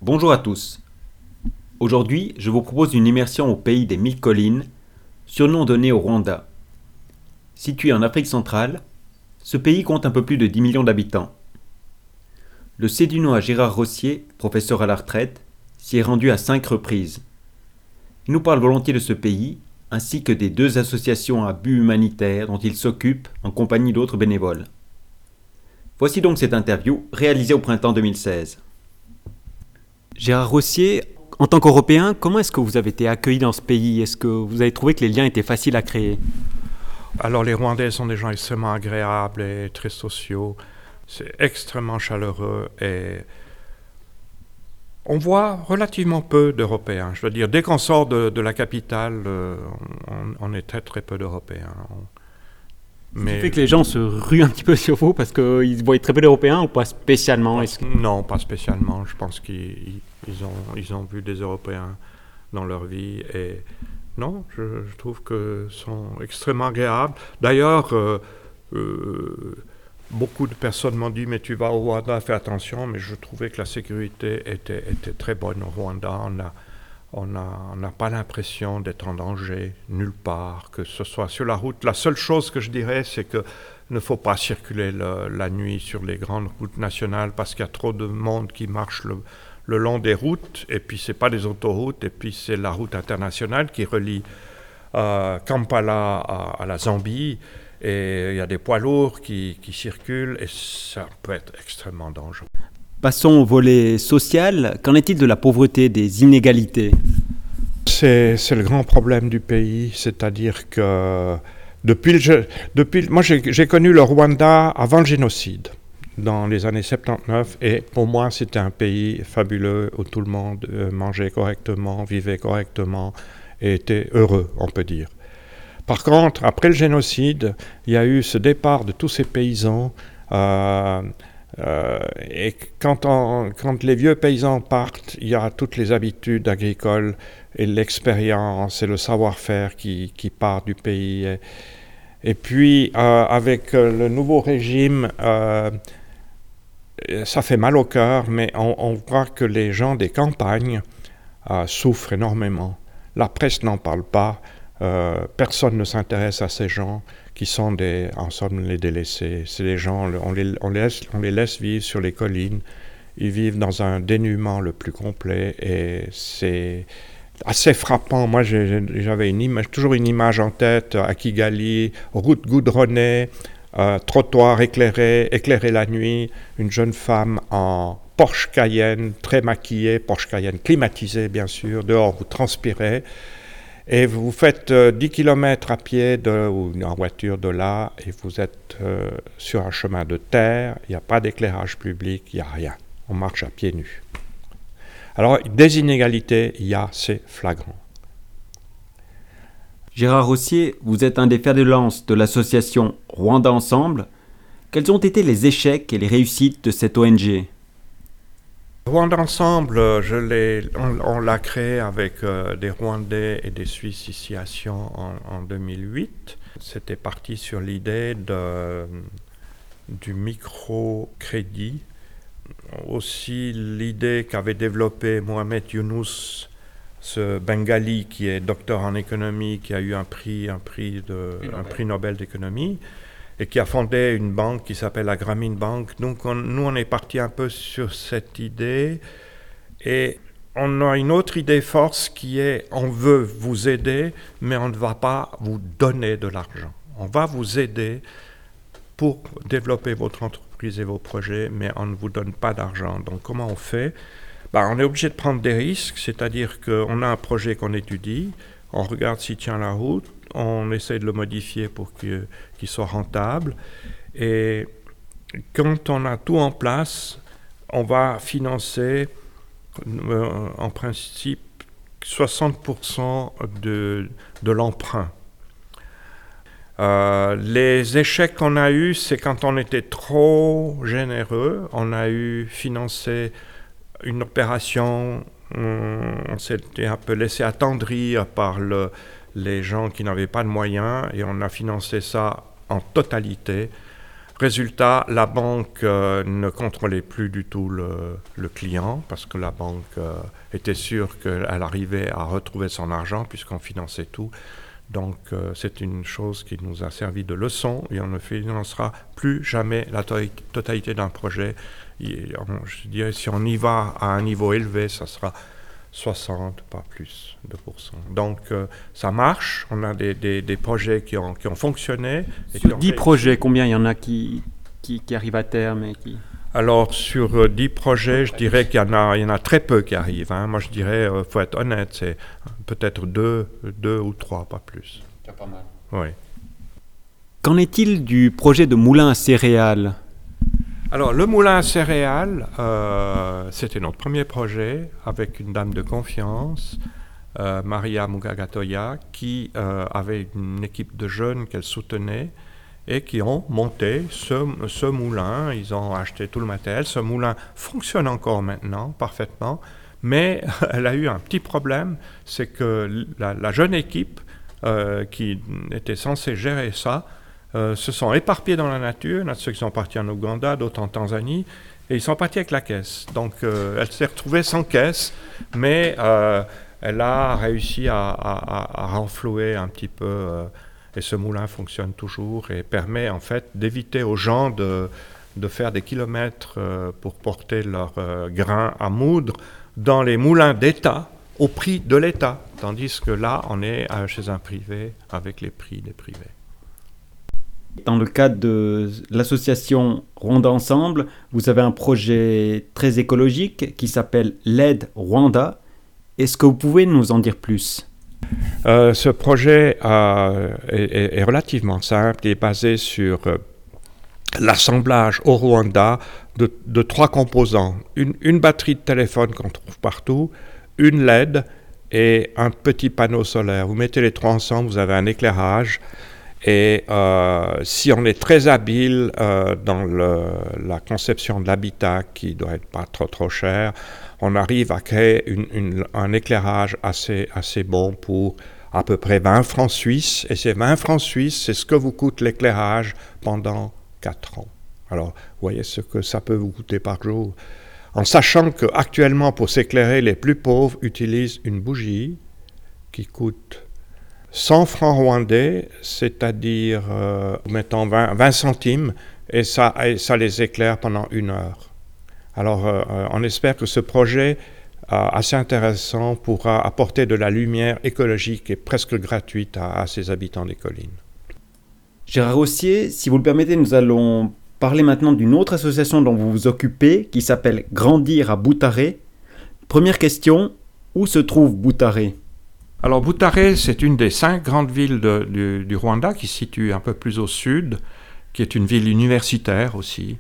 Bonjour à tous. Aujourd'hui, je vous propose une immersion au pays des 1000 collines, surnom donné au Rwanda. Situé en Afrique centrale, ce pays compte un peu plus de 10 millions d'habitants. Le Sédunois Gérard Rossier, professeur à la retraite, s'y est rendu à 5 reprises. Il nous parle volontiers de ce pays, ainsi que des 2 associations à but humanitaire dont il s'occupe en compagnie d'autres bénévoles. Voici donc cette interview réalisée au printemps 2016. Gérard Rossier, en tant qu'Européen, comment est-ce que vous avez été accueilli dans ce pays? Est-ce que vous avez trouvé que les liens étaient faciles à créer? Alors les Rwandais sont des gens extrêmement agréables et très sociaux. C'est extrêmement chaleureux et on voit relativement peu d'Européens. Je veux dire, dès qu'on sort de la capitale, on est très très peu d'Européens. Ce qui fait que les gens se ruent un petit peu sur vous parce qu'ils voient très peu d'Européens ou pas spécialement? Non, pas spécialement. Je pense qu'ils ont vu des Européens dans leur vie et non, je trouve que sont extrêmement agréables. D'ailleurs, beaucoup de personnes m'ont dit « mais tu vas au Rwanda, fais attention », mais je trouvais que la sécurité était très bonne au Rwanda. On n'a pas l'impression d'être en danger nulle part, que ce soit sur la route. La seule chose que je dirais, c'est qu'il ne faut pas circuler la nuit sur les grandes routes nationales parce qu'il y a trop de monde qui marche le long des routes, et puis c'est pas des autoroutes, et puis c'est la route internationale qui relie Kampala à la Zambie, et il y a des poids lourds qui circulent, et ça peut être extrêmement dangereux. Passons au volet social. Qu'en est-il de la pauvreté, des inégalités? C'est le grand problème du pays, c'est-à-dire que moi j'ai connu le Rwanda avant le génocide, dans les années 79, et pour moi c'était un pays fabuleux où tout le monde mangeait correctement, vivait correctement et était heureux, on peut dire. Par contre, après le génocide, il y a eu ce départ de tous ces paysans. Et quand les vieux paysans partent, il y a toutes les habitudes agricoles et l'expérience et le savoir-faire qui part du pays. Et puis, avec le nouveau régime, ça fait mal au cœur, mais on voit que les gens des campagnes souffrent énormément. La presse n'en parle pas. Personne ne s'intéresse à ces gens qui sont en somme les délaissés. C'est des gens, on les laisse vivre sur les collines. Ils vivent dans un dénuement le plus complet et c'est assez frappant. Moi, j'avais toujours une image en tête à Kigali, route goudronnée, trottoir éclairé la nuit, une jeune femme en Porsche Cayenne, très maquillée, Porsche Cayenne climatisée bien sûr, dehors vous transpirez. Et vous faites 10 km à pied ou en voiture de là, et vous êtes sur un chemin de terre, il n'y a pas d'éclairage public, il n'y a rien. On marche à pieds nus. Alors, des inégalités, il y a, c'est flagrant. Gérard Rossier, vous êtes un des fers de lance de l'association Rwanda Ensemble. Quels ont été les échecs et les réussites de cette ONG? Rwanda Ensemble, on l'a créé avec des Rwandais et des Suisses ici à Sion en 2008. C'était parti sur l'idée du microcrédit. Aussi l'idée qu'avait développé Mohamed Younous, ce Bengali qui est docteur en économie, qui a eu un prix Nobel d'économie, et qui a fondé une banque qui s'appelle la Grameen Bank. Donc nous, on est parti un peu sur cette idée. Et on a une autre idée force qui est, on veut vous aider, mais on ne va pas vous donner de l'argent. On va vous aider pour développer votre entreprise et vos projets, mais on ne vous donne pas d'argent. Donc comment on fait? On est obligé de prendre des risques, c'est-à-dire qu'on a un projet qu'on étudie, on regarde s'il tient la route, on essaie de le modifier pour qu'il soit rentable. Et quand on a tout en place, on va financer en principe 60% de l'emprunt. Les échecs qu'on a eus, c'est quand on était trop généreux. On a financé une opération, on s'était un peu laissé attendrir par les gens qui n'avaient pas de moyens et on a financé ça en totalité. Résultat, la banque ne contrôlait plus du tout le client parce que la banque était sûre qu'elle arrivait à retrouver son argent puisqu'on finançait tout. Donc c'est une chose qui nous a servi de leçon et on ne financera plus jamais la totalité d'un projet. Je dirais si on y va à un niveau élevé, ça sera 60, pas plus de pourcents. Donc ça marche, on a des projets qui ont fonctionné. Et Sur 10 projets, combien il y en a qui arrivent à terme et qui... Alors sur 10 projets, je dirais qu'il y en a très peu qui arrivent. Moi je dirais, faut être honnête, c'est peut-être 2 ou 3, pas plus. C'est pas mal. Oui. Qu'en est-il du projet de moulin à céréales ? Alors, le moulin à céréales, c'était notre premier projet avec une dame de confiance, Maria Mugagatoya, qui avait une équipe de jeunes qu'elle soutenait et qui ont monté ce moulin. Ils ont acheté tout le matériel. Ce moulin fonctionne encore maintenant parfaitement, mais elle a eu un petit problème, c'est que la jeune équipe qui était censée gérer ça, se sont éparpillés dans la nature. Il y en a ceux qui sont partis en Ouganda, d'autres en Tanzanie, et ils sont partis avec la caisse. Donc elle s'est retrouvée sans caisse, mais elle a réussi à renflouer un petit peu, et ce moulin fonctionne toujours et permet en fait d'éviter aux gens de faire des kilomètres pour porter leurs grains à moudre dans les moulins d'État au prix de l'État, tandis que là on est chez un privé avec les prix des privés. Dans le cadre de l'association Rwanda Ensemble, vous avez un projet très écologique qui s'appelle l'aide Rwanda. Est-ce que vous pouvez nous en dire plus ? Ce projet est relativement simple. Il est basé sur l'assemblage au Rwanda de 3 composants. Une batterie de téléphone qu'on trouve partout, une LED et un petit panneau solaire. Vous mettez les 3 ensemble, vous avez un éclairage. Et si on est très habile dans la conception de l'habitat, qui doit être pas trop cher, on arrive à créer un éclairage assez bon pour à peu près 20 francs suisses. Et ces 20 francs suisses, c'est ce que vous coûte l'éclairage pendant 4 ans. Alors, vous voyez ce que ça peut vous coûter par jour. En sachant qu'actuellement, pour s'éclairer, les plus pauvres utilisent une bougie qui coûte 100 francs rwandais, c'est-à-dire, mettons 20 centimes, et ça les éclaire pendant 1 heure. Alors, on espère que ce projet assez intéressant pourra apporter de la lumière écologique et presque gratuite à ces habitants des collines. Gérard Rossier, si vous le permettez, nous allons parler maintenant d'une autre association dont vous vous occupez, qui s'appelle Grandir à Butare. Première question, où se trouve Butare ? Alors Butare, c'est une des 5 grandes villes du Rwanda qui se situe un peu plus au sud, qui est une ville universitaire aussi.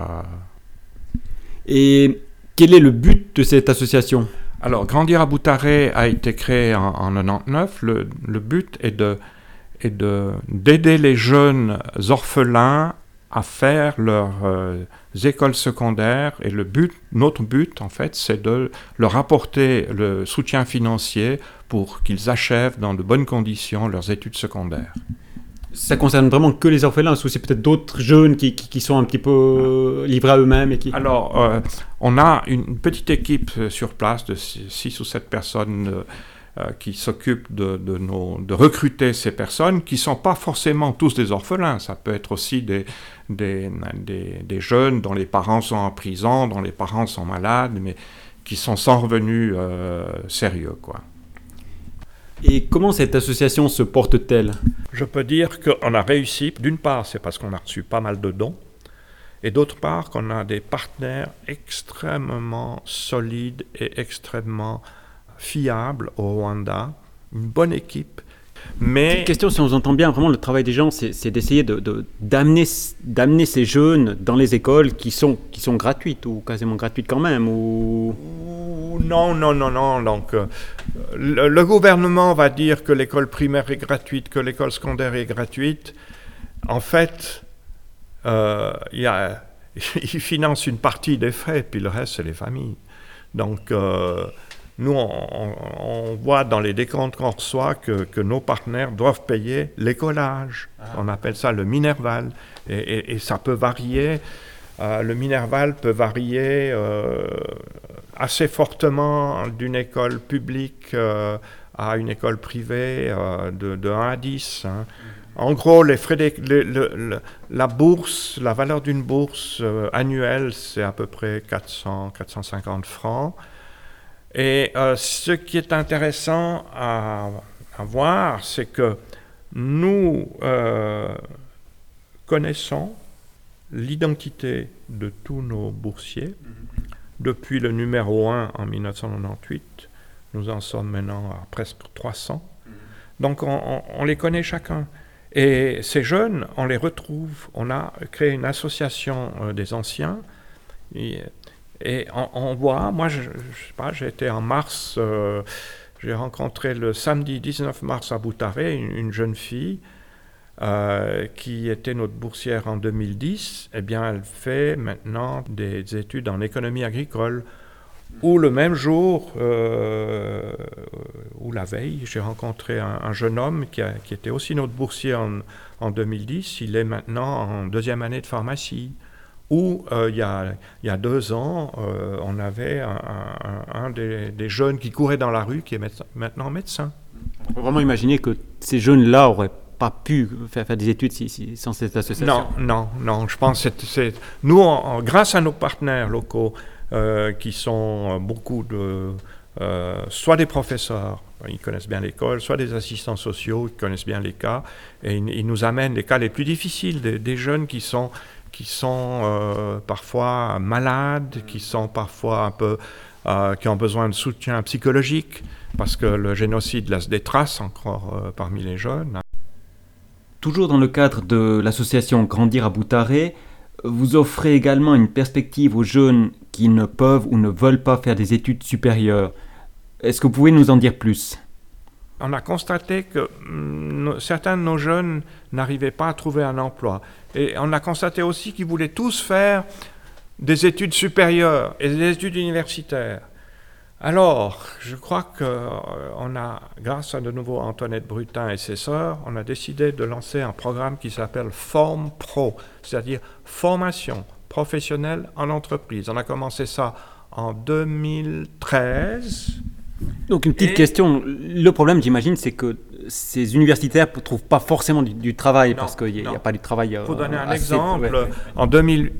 Et quel est le but de cette association ? Alors Grandir à Butare a été créé en 1999. Le but est d'aider les jeunes orphelins à faire leurs écoles secondaires, et notre but en fait, c'est de leur apporter le soutien financier pour qu'ils achèvent dans de bonnes conditions leurs études secondaires. Ça concerne vraiment que les orphelins, ou c'est peut-être d'autres jeunes qui sont un petit peu livrés à eux-mêmes et qui... Alors, on a une petite équipe sur place de 6 ou 7 personnes qui s'occupent de recruter ces personnes, qui ne sont pas forcément tous des orphelins. Ça peut être aussi des jeunes dont les parents sont en prison, dont les parents sont malades, mais qui sont sans revenus sérieux, quoi. Et comment cette association se porte-t-elle ? Je peux dire qu'on a réussi. D'une part, c'est parce qu'on a reçu pas mal de dons, et d'autre part, qu'on a des partenaires extrêmement solides et extrêmement fiables au Rwanda, une bonne équipe. Mais... Petite question, si on entend bien, vraiment le travail des gens, c'est d'essayer d'amener ces jeunes dans les écoles qui sont gratuites, ou quasiment gratuites quand même, ou... Non. Donc, le gouvernement va dire que l'école primaire est gratuite, que l'école secondaire est gratuite. En fait, il finance une partie des frais, puis le reste, c'est les familles. Donc, nous, on voit dans les décomptes qu'on reçoit que nos partenaires doivent payer l'écolage. On appelle ça le Minerval. Et ça peut varier. Le Minerval peut varier assez fortement d'une école publique à une école privée de 1 à 10. Hein. En gros, les frais la bourse, la valeur d'une bourse annuelle, c'est à peu près 450 francs. Et ce qui est intéressant à voir, c'est que nous connaissons l'identité de tous nos boursiers. Depuis le numéro 1 en 1998, nous en sommes maintenant à presque 300. Donc on les connaît chacun. Et ces jeunes, on les retrouve. On a créé une association des anciens. Et on voit, moi je sais pas, j'ai été en mars, j'ai rencontré le samedi 19 mars à Boutaré une jeune fille qui était notre boursière en 2010. Eh bien, elle fait maintenant des études en économie agricole. Ou le même jour, ou la veille, j'ai rencontré un jeune homme qui était aussi notre boursier en 2010. Il est maintenant en 2e année de pharmacie. Ou il y a 2 ans, on avait un des jeunes qui courait dans la rue qui est maintenant médecin. On peut vraiment imaginer que ces jeunes-là n'auraient pas pu faire des études sans cette association. Non. Je pense que nous, grâce à nos partenaires locaux, qui sont beaucoup soit des professeurs, ils connaissent bien l'école, soit des assistants sociaux, ils connaissent bien les cas, et ils nous amènent les cas les plus difficiles, des jeunes qui sont parfois malades, qui sont parfois un peu, qui ont besoin de soutien psychologique, parce que le génocide laisse des traces encore parmi les jeunes. Toujours dans le cadre de l'association Grandir à Boutaré, vous offrez également une perspective aux jeunes qui ne peuvent ou ne veulent pas faire des études supérieures. Est-ce que vous pouvez nous en dire plus ? On a constaté que certains de nos jeunes n'arrivaient pas à trouver un emploi. Et on a constaté aussi qu'ils voulaient tous faire des études supérieures et des études universitaires. Alors, je crois qu'on a, grâce à de nouveau Antoinette Brutin et ses sœurs, on a décidé de lancer un programme qui s'appelle Form Pro, c'est-à-dire formation professionnelle en entreprise. On a commencé ça en 2013. Donc une petite question, le problème j'imagine c'est que ces universitaires ne trouvent pas forcément du travail parce qu'il n'y a pas du travail. Pour donner un exemple, ouais. En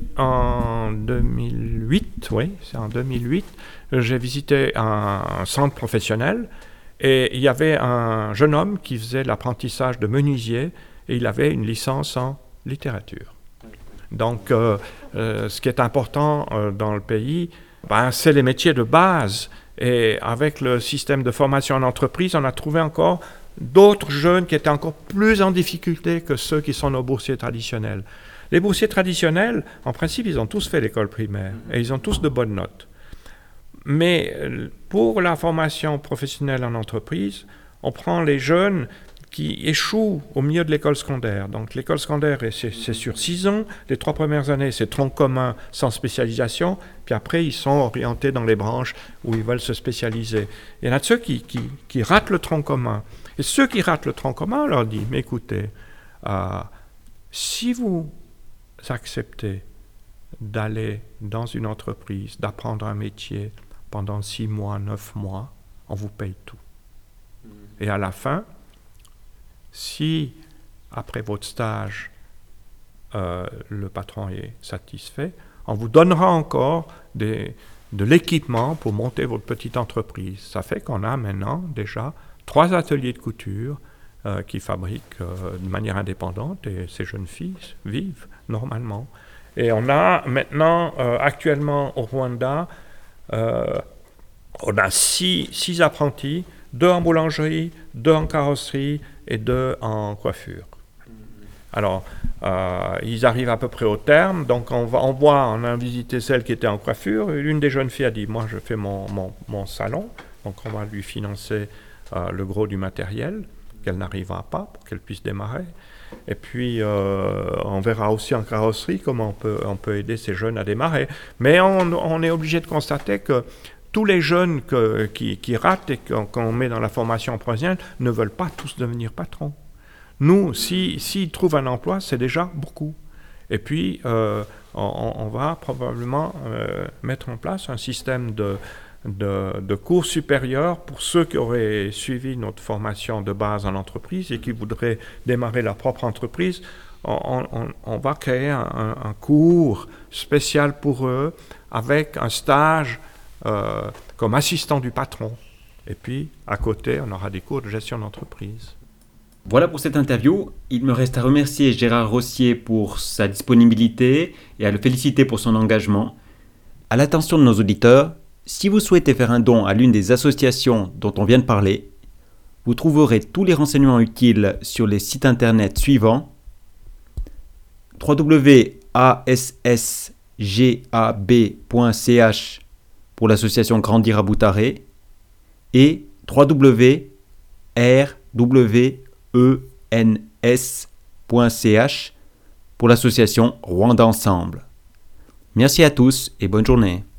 2008, oui, c'est en 2008, j'ai visité un centre professionnel et il y avait un jeune homme qui faisait l'apprentissage de menuisier et il avait une licence en littérature. Donc ce qui est important dans le pays, c'est les métiers de base. Et avec le système de formation en entreprise, on a trouvé encore d'autres jeunes qui étaient encore plus en difficulté que ceux qui sont nos boursiers traditionnels. Les boursiers traditionnels, en principe, ils ont tous fait l'école primaire et ils ont tous de bonnes notes. Mais pour la formation professionnelle en entreprise, on prend les jeunes qui échouent au milieu de l'école secondaire. Donc l'école secondaire, c'est sur 6 ans. Les 3 premières années, c'est tronc commun sans spécialisation. Puis après, ils sont orientés dans les branches où ils veulent se spécialiser. Il y en a de ceux qui ratent le tronc commun. Et ceux qui ratent le tronc commun, on leur dit, mais écoutez, si vous acceptez d'aller dans une entreprise, d'apprendre un métier pendant 6 mois, 9 mois, on vous paye tout. Et à la fin, si, après votre stage, le patron est satisfait, on vous donnera encore de l'équipement pour monter votre petite entreprise. Ça fait qu'on a maintenant déjà 3 ateliers de couture qui fabriquent de manière indépendante et ces jeunes filles vivent normalement. Et on a maintenant, actuellement au Rwanda, on a 6 apprentis, 2 en boulangerie, 2 en carrosserie et 2 en coiffure. Alors, ils arrivent à peu près au terme, donc on a visité celle qui était en coiffure, et l'une des jeunes filles a dit, moi je fais mon salon, donc on va lui financer le gros du matériel, qu'elle n'arrivera pas pour qu'elle puisse démarrer. Et puis, on verra aussi en carrosserie comment on peut aider ces jeunes à démarrer. Mais on est obligé de constater que tous les jeunes qui ratent et qu'on met dans la formation professionnelle ne veulent pas tous devenir patrons. Nous, s'ils trouvent un emploi, c'est déjà beaucoup. Et puis, on va probablement mettre en place un système de cours supérieurs pour ceux qui auraient suivi notre formation de base en entreprise et qui voudraient démarrer leur propre entreprise. On va créer un cours spécial pour eux avec un stage comme assistant du patron. Et puis, à côté, on aura des cours de gestion d'entreprise. Voilà pour cette interview. Il me reste à remercier Gérard Rossier pour sa disponibilité et à le féliciter pour son engagement. À l'attention de nos auditeurs, si vous souhaitez faire un don à l'une des associations dont on vient de parler, vous trouverez tous les renseignements utiles sur les sites internet suivants: www.assgab.ch pour l'association Grandir à Boutaré et www.ens.ch pour l'association Rwanda Ensemble. Merci à tous et bonne journée.